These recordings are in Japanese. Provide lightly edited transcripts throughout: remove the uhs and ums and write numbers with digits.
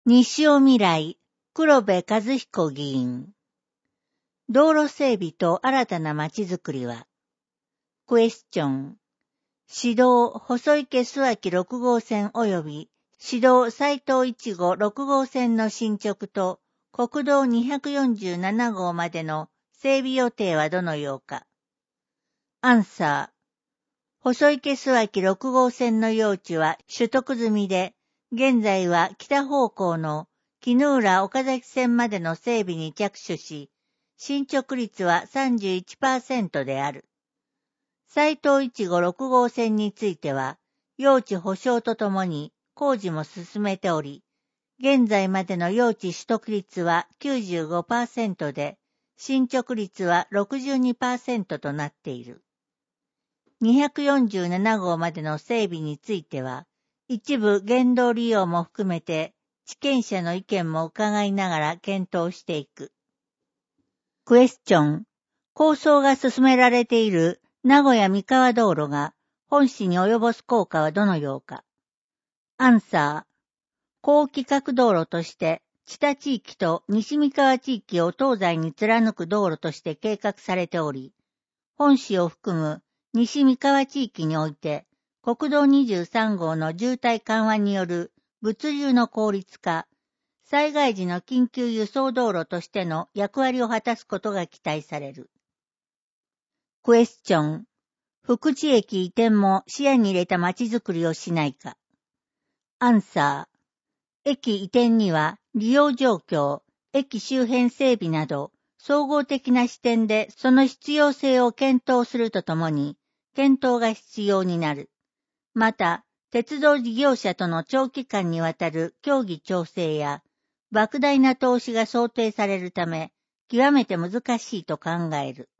西尾未来、黒部和彦議員。道路整備と新たな街づくりは、クエスチョン。市道細池須秋6号線及び市道斉藤一号6号線の進捗と国道247号までの整備予定はどのようか。アンサー。細池須秋6号線の用地は取得済みで、現在は北方向の絹浦岡崎線までの整備に着手し、進捗率は 31% である。斉藤一号6号線については、用地保証とともに工事も進めており、現在までの用地取得率は 95% で、進捗率は 62% となっている。247号までの整備については、一部原道利用も含めて、地権者の意見も伺いながら検討していく。クエスチョン。構想が進められている名古屋三河道路が本市に及ぼす効果はどのようか。アンサー。高規格道路として北地域と西三河地域を東西に貫く道路として計画されており、本市を含む西三河地域において国道23号の渋滞緩和による物流の効率化、災害時の緊急輸送道路としての役割を果たすことが期待される。クエスチョン。福知駅移転も視野に入れた街づくりをしないか。アンサー。駅移転には利用状況、駅周辺整備など総合的な視点でその必要性を検討するとともに、検討が必要になる。また、鉄道事業者との長期間にわたる協議調整や、莫大な投資が想定されるため、極めて難しいと考える。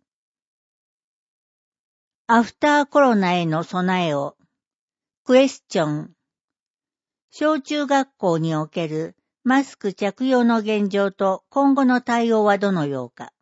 アフターコロナへの備えを。クエスチョン。小中学校におけるマスク着用の現状と今後の対応はどのようか。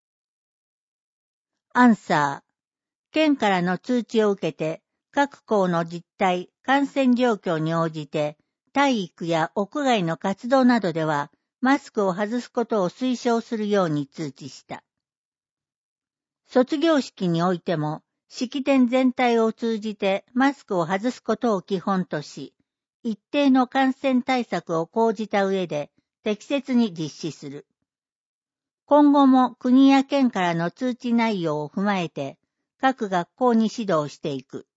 アンサー。県からの通知を受けて、各校の実態、感染状況に応じて、体育や屋外の活動などでは、マスクを外すことを推奨するように通知した。卒業式においても、式典全体を通じてマスクを外すことを基本とし、一定の感染対策を講じた上で、適切に実施する。今後も国や県からの通知内容を踏まえて、各学校に指導していく。